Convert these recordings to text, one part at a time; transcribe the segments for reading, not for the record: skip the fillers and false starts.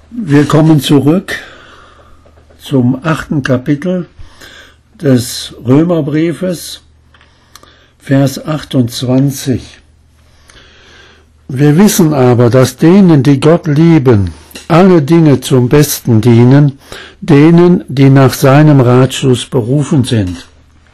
Wir kommen zurück zum 8. Kapitel des Römerbriefes, Vers 28. Wir wissen aber, dass denen, die Gott lieben, alle Dinge zum Besten dienen, denen, die nach seinem Ratschluss berufen sind.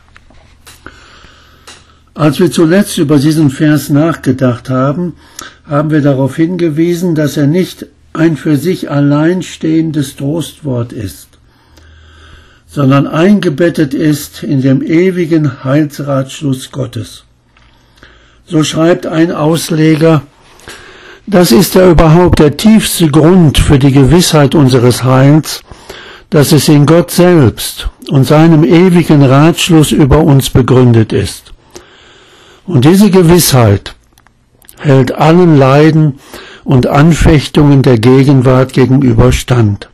Als wir zuletzt über diesen Vers nachgedacht haben, haben wir darauf hingewiesen, dass er nicht ein für sich allein stehendes Trostwort ist, sondern eingebettet ist in dem ewigen Heilsratschluss Gottes. So schreibt ein Ausleger: Das ist ja überhaupt der tiefste Grund für die Gewissheit unseres Heils, dass es in Gott selbst und seinem ewigen Ratschluss über uns begründet ist. Und diese Gewissheit hält allen Leiden und Anfechtungen der Gegenwart gegenüber stand.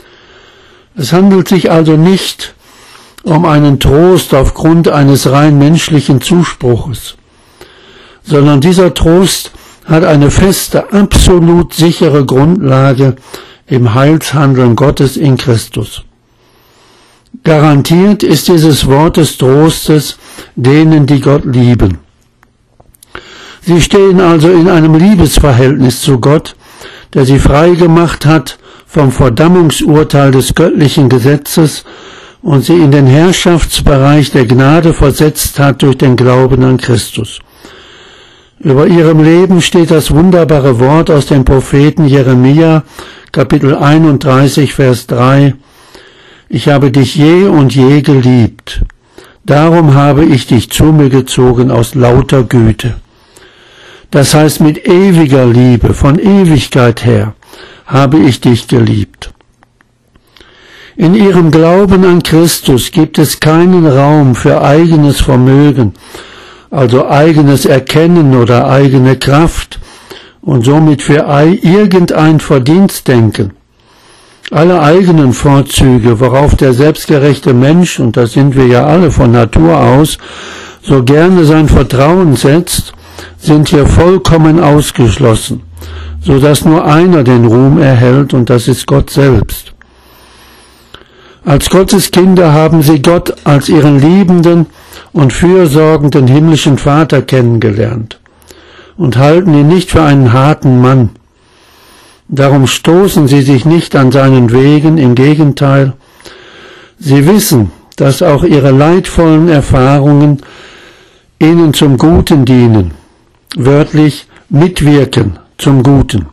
Es handelt sich also nicht um einen Trost aufgrund eines rein menschlichen Zuspruches, sondern dieser Trost hat eine feste, absolut sichere Grundlage im Heilshandeln Gottes in Christus. Garantiert ist dieses Wort des Trostes denen, die Gott lieben. Sie stehen also in einem Liebesverhältnis zu Gott, der sie frei gemacht hat vom Verdammungsurteil des göttlichen Gesetzes und sie in den Herrschaftsbereich der Gnade versetzt hat durch den Glauben an Christus. Über ihrem Leben steht das wunderbare Wort aus dem Propheten Jeremia, Kapitel 31, Vers 3: Ich habe dich je und je geliebt, darum habe ich dich zu mir gezogen aus lauter Güte. Das heißt, mit ewiger Liebe, von Ewigkeit her, habe ich dich geliebt. In ihrem Glauben an Christus gibt es keinen Raum für eigenes Vermögen, also eigenes Erkennen oder eigene Kraft und somit für irgendein Verdienstdenken. Alle eigenen Vorzüge, worauf der selbstgerechte Mensch, und das sind wir ja alle von Natur aus, so gerne sein Vertrauen setzt, sind hier vollkommen ausgeschlossen, so dass nur einer den Ruhm erhält, und das ist Gott selbst. Als Gottes Kinder haben sie Gott als ihren liebenden und fürsorgenden himmlischen Vater kennengelernt und halten ihn nicht für einen harten Mann. Darum stoßen sie sich nicht an seinen Wegen, im Gegenteil. Sie wissen, dass auch ihre leidvollen Erfahrungen ihnen zum Guten dienen, wörtlich mitwirken zum Guten.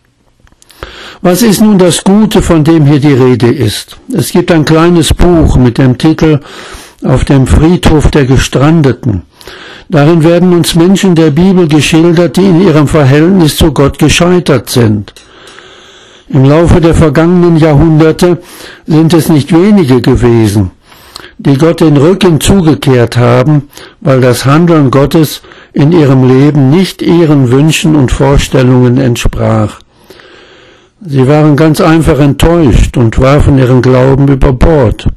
Was ist nun das Gute, von dem hier die Rede ist? Es gibt ein kleines Buch mit dem Titel Auf dem Friedhof der Gestrandeten. Darin werden uns Menschen der Bibel geschildert, die in ihrem Verhältnis zu Gott gescheitert sind. Im Laufe der vergangenen Jahrhunderte sind es nicht wenige gewesen, die Gott den Rücken zugekehrt haben, weil das Handeln Gottes in ihrem Leben nicht ihren Wünschen und Vorstellungen entsprach. Sie waren ganz einfach enttäuscht und warfen ihren Glauben über Bord.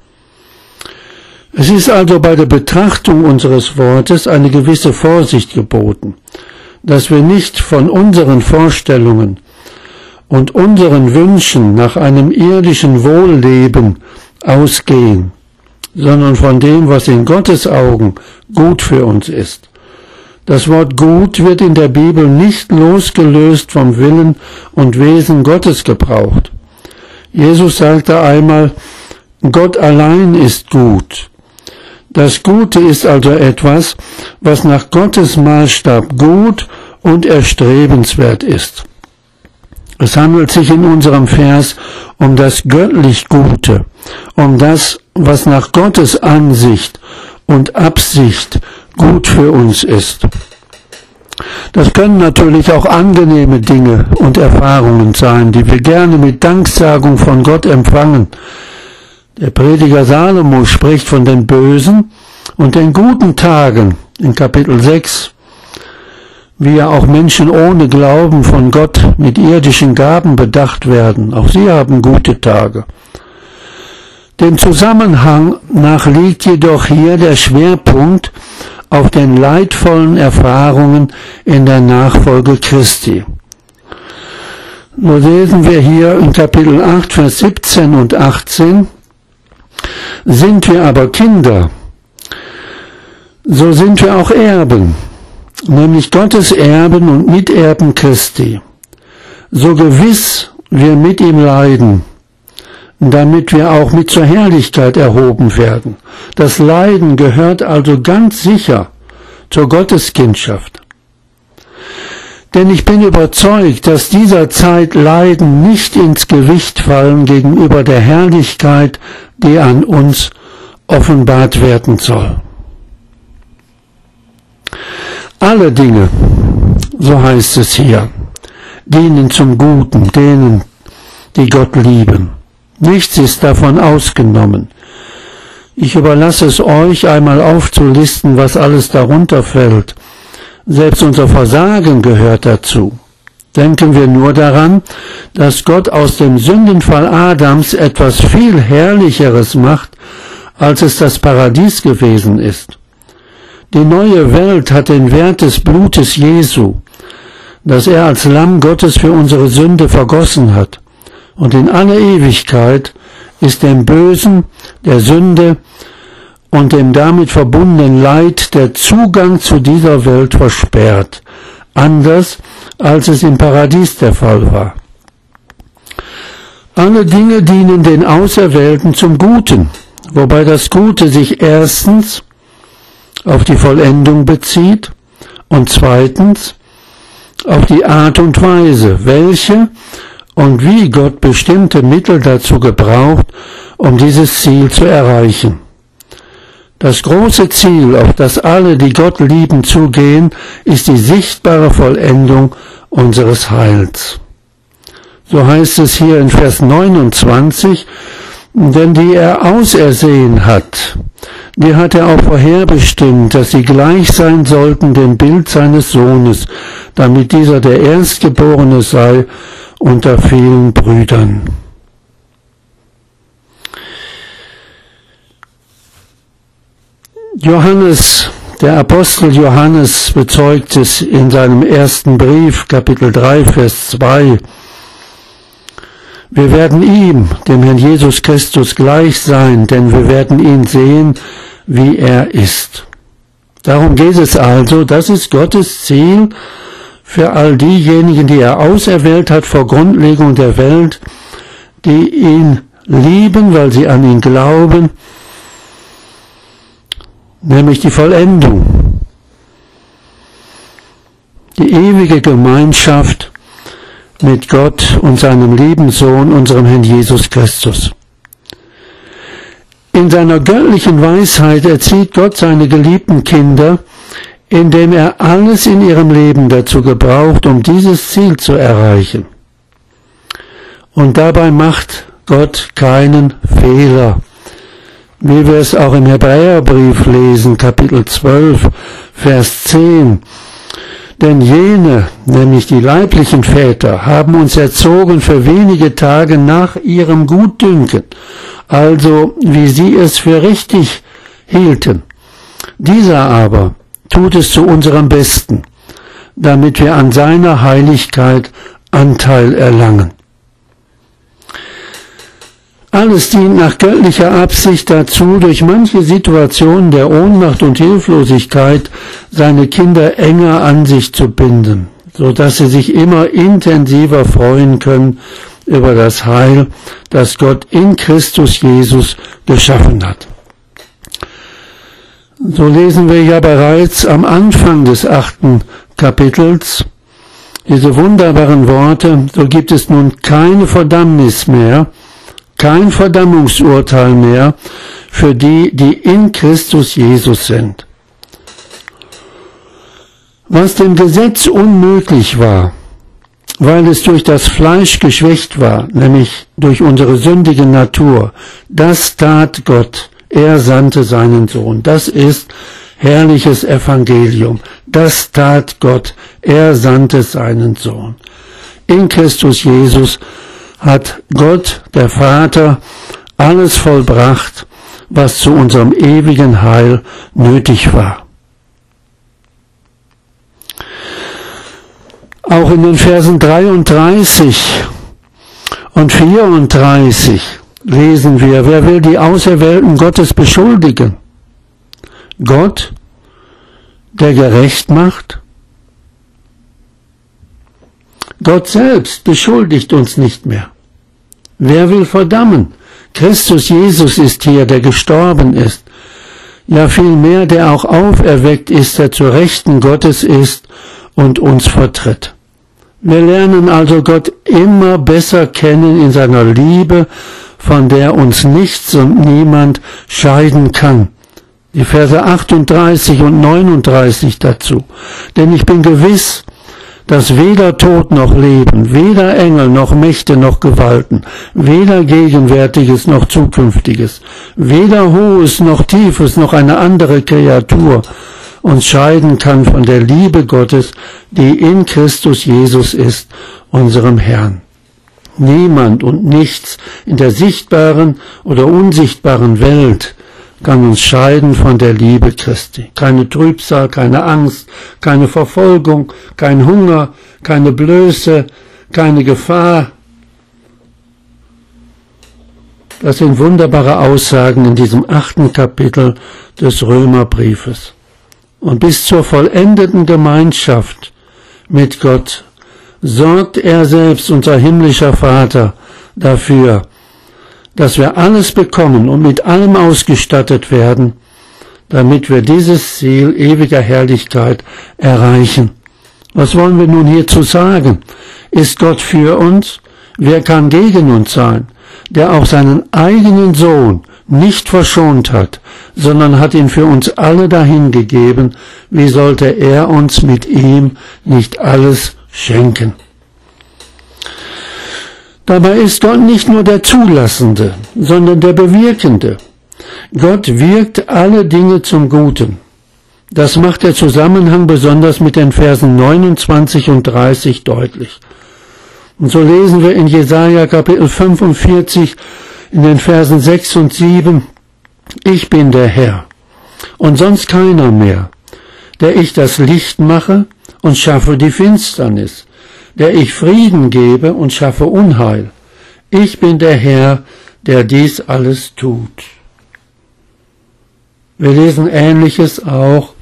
Es ist also bei der Betrachtung unseres Wortes eine gewisse Vorsicht geboten, dass wir nicht von unseren Vorstellungen und unseren Wünschen nach einem irdischen Wohlleben ausgehen, sondern von dem, was in Gottes Augen gut für uns ist. Das Wort gut wird in der Bibel nicht losgelöst vom Willen und Wesen Gottes gebraucht. Jesus sagte einmal, Gott allein ist gut. Das Gute ist also etwas, was nach Gottes Maßstab gut und erstrebenswert ist. Es handelt sich in unserem Vers um das göttlich Gute, um das, was nach Gottes Ansicht und Absicht gut für uns ist. Das können natürlich auch angenehme Dinge und Erfahrungen sein, die wir gerne mit Danksagung von Gott empfangen. Der Prediger Salomo spricht von den bösen und den guten Tagen in Kapitel 6, wie ja auch Menschen ohne Glauben von Gott mit irdischen Gaben bedacht werden. Auch sie haben gute Tage. Dem Zusammenhang nach liegt jedoch hier der Schwerpunkt auf den leidvollen Erfahrungen in der Nachfolge Christi. So lesen wir hier in Kapitel 8, Vers 17 und 18, sind wir aber Kinder, so sind wir auch Erben, nämlich Gottes Erben und Miterben Christi, so gewiss wir mit ihm leiden, damit wir auch mit zur Herrlichkeit erhoben werden. Das Leiden gehört also ganz sicher zur Gotteskindschaft. Denn ich bin überzeugt, dass dieser Zeit Leiden nicht ins Gewicht fallen gegenüber der Herrlichkeit, die an uns offenbart werden soll. Alle Dinge, so heißt es hier, dienen zum Guten, denen, die Gott lieben. Nichts ist davon ausgenommen. Ich überlasse es euch, einmal aufzulisten, was alles darunter fällt. Selbst unser Versagen gehört dazu. Denken wir nur daran, dass Gott aus dem Sündenfall Adams etwas viel Herrlicheres macht, als es das Paradies gewesen ist. Die neue Welt hat den Wert des Blutes Jesu, das er als Lamm Gottes für unsere Sünde vergossen hat. Und in aller Ewigkeit ist dem Bösen, der Sünde und dem damit verbundenen Leid der Zugang zu dieser Welt versperrt, anders als es im Paradies der Fall war. Alle Dinge dienen den Auserwählten zum Guten, wobei das Gute sich erstens auf die Vollendung bezieht und zweitens auf die Art und Weise, welche und wie Gott bestimmte Mittel dazu gebraucht, um dieses Ziel zu erreichen. Das große Ziel, auf das alle, die Gott lieben, zugehen, ist die sichtbare Vollendung unseres Heils. So heißt es hier in Vers 29, denn die er ausersehen hat, die hat er auch vorherbestimmt, dass sie gleich sein sollten dem Bild seines Sohnes, damit dieser der Erstgeborene sei unter vielen Brüdern. Johannes, der Apostel Johannes bezeugt es in seinem ersten Brief, Kapitel 3, Vers 2. Wir werden ihm, dem Herrn Jesus Christus, gleich sein, denn wir werden ihn sehen, wie er ist. Darum geht es also, das ist Gottes Ziel für all diejenigen, die er auserwählt hat vor Grundlegung der Welt, die ihn lieben, weil sie an ihn glauben, nämlich die Vollendung, die ewige Gemeinschaft mit Gott und seinem lieben Sohn, unserem Herrn Jesus Christus. In seiner göttlichen Weisheit erzieht Gott seine geliebten Kinder, indem er alles in ihrem Leben dazu gebraucht, um dieses Ziel zu erreichen. Und dabei macht Gott keinen Fehler, wie wir es auch im Hebräerbrief lesen, Kapitel 12, Vers 10. Denn jene, nämlich die leiblichen Väter, haben uns erzogen für wenige Tage nach ihrem Gutdünken, also wie sie es für richtig hielten. Dieser aber tut es zu unserem Besten, damit wir an seiner Heiligkeit Anteil erlangen. Alles dient nach göttlicher Absicht dazu, durch manche Situationen der Ohnmacht und Hilflosigkeit seine Kinder enger an sich zu binden, so dass sie sich immer intensiver freuen können über das Heil, das Gott in Christus Jesus geschaffen hat. So lesen wir ja bereits am Anfang des 8. Kapitels diese wunderbaren Worte: So gibt es nun keine Verdammnis mehr, kein Verdammungsurteil mehr für die, die in Christus Jesus sind. Was dem Gesetz unmöglich war, weil es durch das Fleisch geschwächt war, nämlich durch unsere sündige Natur, das tat Gott. Er sandte seinen Sohn. Das ist herrliches Evangelium. Das tat Gott. Er sandte seinen Sohn. In Christus Jesus hat Gott, der Vater, alles vollbracht, was zu unserem ewigen Heil nötig war. Auch in den Versen 33 und 34 lesen wir, wer will die Auserwählten Gottes beschuldigen? Gott, der gerecht macht? Gott selbst beschuldigt uns nicht mehr. Wer will verdammen? Christus Jesus ist hier, der gestorben ist. Ja, vielmehr, der auch auferweckt ist, der zur Rechten Gottes ist und uns vertritt. Wir lernen also Gott immer besser kennen in seiner Liebe, von der uns nichts und niemand scheiden kann. Die Verse 38 und 39 dazu. Denn ich bin gewiss, dass weder Tod noch Leben, weder Engel noch Mächte noch Gewalten, weder Gegenwärtiges noch Zukünftiges, weder Hohes noch Tiefes noch eine andere Kreatur uns scheiden kann von der Liebe Gottes, die in Christus Jesus ist, unserem Herrn. Niemand und nichts in der sichtbaren oder unsichtbaren Welt kann uns scheiden von der Liebe Christi. Keine Trübsal, keine Angst, keine Verfolgung, kein Hunger, keine Blöße, keine Gefahr. Das sind wunderbare Aussagen in diesem 8. Kapitel des Römerbriefes. Und bis zur vollendeten Gemeinschaft mit Gott sorgt er selbst, unser himmlischer Vater, dafür, dass wir alles bekommen und mit allem ausgestattet werden, damit wir dieses Ziel ewiger Herrlichkeit erreichen. Was wollen wir nun hierzu sagen? Ist Gott für uns? Wer kann gegen uns sein? Der auch seinen eigenen Sohn nicht verschont hat, sondern hat ihn für uns alle dahingegeben. Wie sollte er uns mit ihm nicht alles schenken? Dabei ist Gott nicht nur der Zulassende, sondern der Bewirkende. Gott wirkt alle Dinge zum Guten. Das macht der Zusammenhang besonders mit den Versen 29 und 30 deutlich. Und so lesen wir in Jesaja Kapitel 45 in den Versen 6 und 7, ich bin der Herr und sonst keiner mehr, der ich das Licht mache und schaffe die Finsternis, der ich Frieden gebe und schaffe Unheil. Ich bin der Herr, der dies alles tut. Wir lesen Ähnliches auch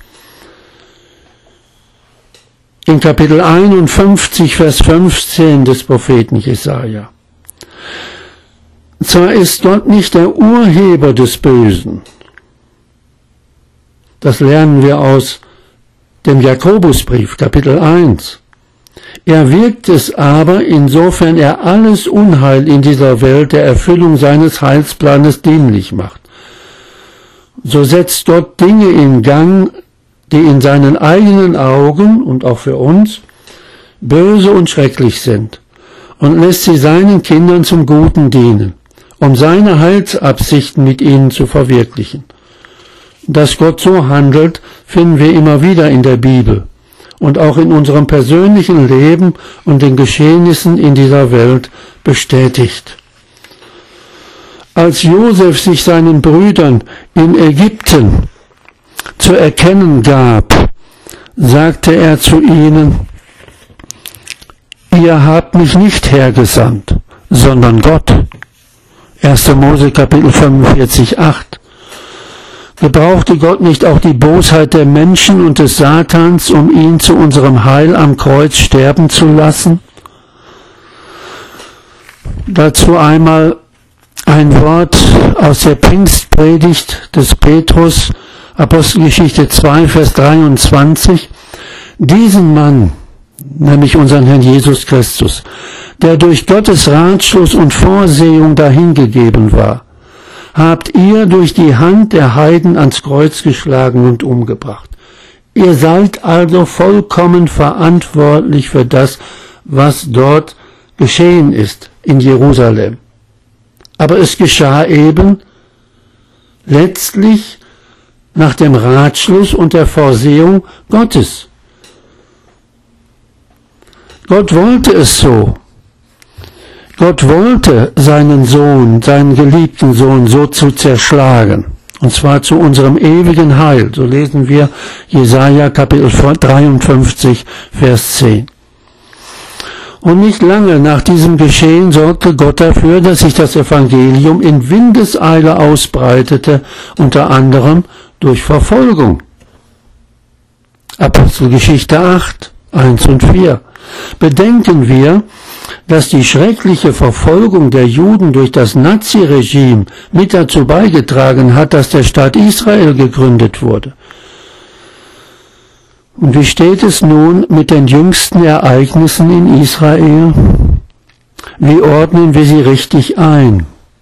in Kapitel 51, Vers 15 des Propheten Jesaja. Zwar ist Gott nicht der Urheber des Bösen. Das lernen wir aus dem Jakobusbrief, Kapitel 1. Er wirkt es aber, insofern er alles Unheil in dieser Welt der Erfüllung seines Heilsplanes dienlich macht. So setzt Gott Dinge in Gang, die in seinen eigenen Augen und auch für uns böse und schrecklich sind, und lässt sie seinen Kindern zum Guten dienen, um seine Heilsabsichten mit ihnen zu verwirklichen. Dass Gott so handelt, finden wir immer wieder in der Bibel und auch in unserem persönlichen Leben und den Geschehnissen in dieser Welt bestätigt. Als Josef sich seinen Brüdern in Ägypten zu erkennen gab, sagte er zu ihnen, ihr habt mich nicht hergesandt, sondern Gott. 1. Mose Kapitel 45, 8. Gebrauchte Gott nicht auch die Bosheit der Menschen und des Satans, um ihn zu unserem Heil am Kreuz sterben zu lassen? Dazu einmal ein Wort aus der Pfingstpredigt des Petrus, Apostelgeschichte 2, Vers 23. Diesen Mann, nämlich unseren Herrn Jesus Christus, der durch Gottes Ratschluss und Vorsehung dahingegeben war, habt ihr durch die Hand der Heiden ans Kreuz geschlagen und umgebracht. Ihr seid also vollkommen verantwortlich für das, was dort geschehen ist in Jerusalem. Aber es geschah eben letztlich nach dem Ratschluss und der Vorsehung Gottes. Gott wollte es so. Gott wollte seinen Sohn, seinen geliebten Sohn, so zu zerschlagen. Und zwar zu unserem ewigen Heil. So lesen wir Jesaja Kapitel 53, Vers 10. Und nicht lange nach diesem Geschehen sorgte Gott dafür, dass sich das Evangelium in Windeseile ausbreitete, unter anderem durch Verfolgung. Apostelgeschichte 8, 1 und 4. Bedenken wir, dass die schreckliche Verfolgung der Juden durch das Naziregime mit dazu beigetragen hat, dass der Staat Israel gegründet wurde. Und wie steht es nun mit den jüngsten Ereignissen in Israel? Wie ordnen wir sie richtig ein?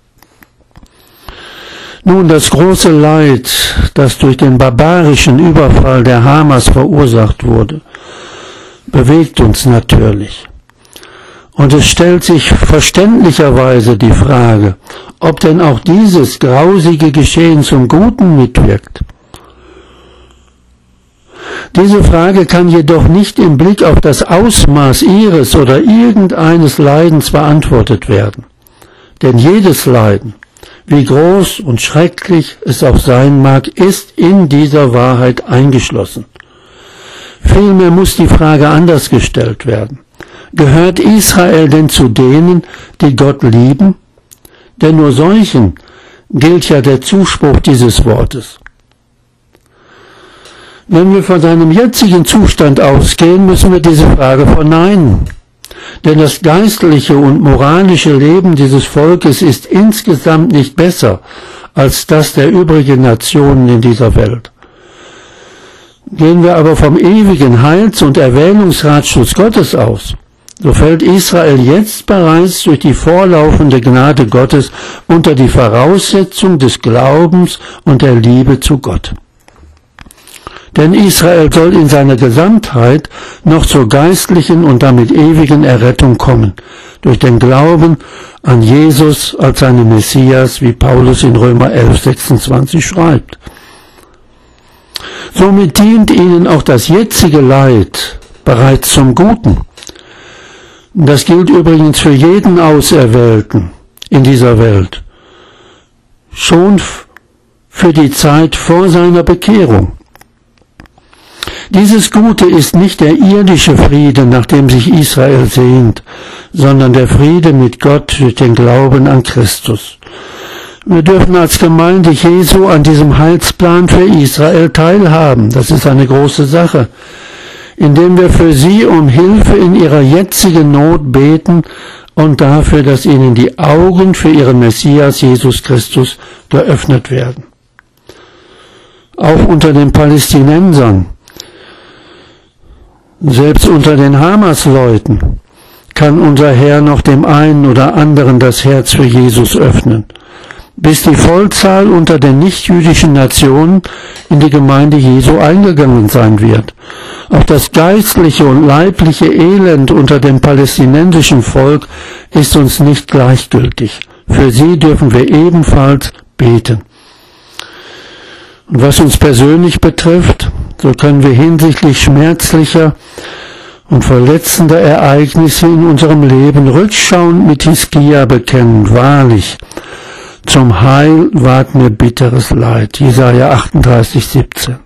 Nun, das große Leid, das durch den barbarischen Überfall der Hamas verursacht wurde, bewegt uns natürlich. Und es stellt sich verständlicherweise die Frage, ob denn auch dieses grausige Geschehen zum Guten mitwirkt. Diese Frage kann jedoch nicht im Blick auf das Ausmaß ihres oder irgendeines Leidens beantwortet werden. Denn jedes Leiden, wie groß und schrecklich es auch sein mag, ist in dieser Wahrheit eingeschlossen. Vielmehr muss die Frage anders gestellt werden. Gehört Israel denn zu denen, die Gott lieben? Denn nur solchen gilt ja der Zuspruch dieses Wortes. Wenn wir von seinem jetzigen Zustand ausgehen, müssen wir diese Frage verneinen. Denn das geistliche und moralische Leben dieses Volkes ist insgesamt nicht besser als das der übrigen Nationen in dieser Welt. Gehen wir aber vom ewigen Heils- und Erwählungsratschluss Gottes aus, so fällt Israel jetzt bereits durch die vorlaufende Gnade Gottes unter die Voraussetzung des Glaubens und der Liebe zu Gott. Denn Israel soll in seiner Gesamtheit noch zur geistlichen und damit ewigen Errettung kommen, durch den Glauben an Jesus als seinen Messias, wie Paulus in Römer 11, 26 schreibt. Somit dient ihnen auch das jetzige Leid bereits zum Guten. Das gilt übrigens für jeden Auserwählten in dieser Welt, schon für die Zeit vor seiner Bekehrung. Dieses Gute ist nicht der irdische Friede, nach dem sich Israel sehnt, sondern der Friede mit Gott durch den Glauben an Christus. Wir dürfen als Gemeinde Jesu an diesem Heilsplan für Israel teilhaben. Das ist eine große Sache, indem wir für sie um Hilfe in ihrer jetzigen Not beten und dafür, dass ihnen die Augen für ihren Messias Jesus Christus geöffnet werden. Auch unter den Palästinensern, selbst unter den Hamas-Leuten, kann unser Herr noch dem einen oder anderen das Herz für Jesus öffnen, bis die Vollzahl unter den nichtjüdischen Nationen in die Gemeinde Jesu eingegangen sein wird. Auch das geistliche und leibliche Elend unter dem palästinensischen Volk ist uns nicht gleichgültig. Für sie dürfen wir ebenfalls beten. Und was uns persönlich betrifft, so können wir hinsichtlich schmerzlicher und verletzender Ereignisse in unserem Leben rückschauend mit Hiskia bekennen, wahrlich, zum Heil ward mir bitteres Leid. Jesaja 38, 17.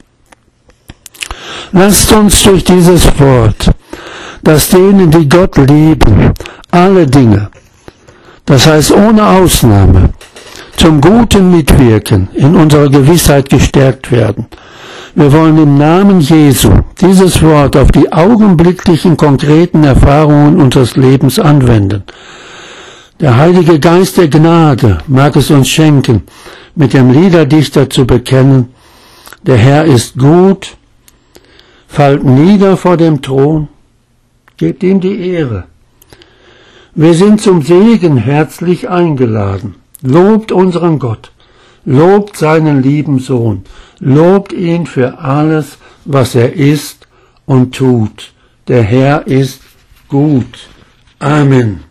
Lasst uns durch dieses Wort, dass denen, die Gott lieben, alle Dinge, das heißt ohne Ausnahme, zum Guten mitwirken, in unserer Gewissheit gestärkt werden. Wir wollen im Namen Jesu dieses Wort auf die augenblicklichen konkreten Erfahrungen unseres Lebens anwenden. Der Heilige Geist der Gnade mag es uns schenken, mit dem Liederdichter zu bekennen, der Herr ist gut, fallt nieder vor dem Thron, gebt ihm die Ehre. Wir sind zum Segen herzlich eingeladen. Lobt unseren Gott, lobt seinen lieben Sohn, lobt ihn für alles, was er ist und tut. Der Herr ist gut. Amen.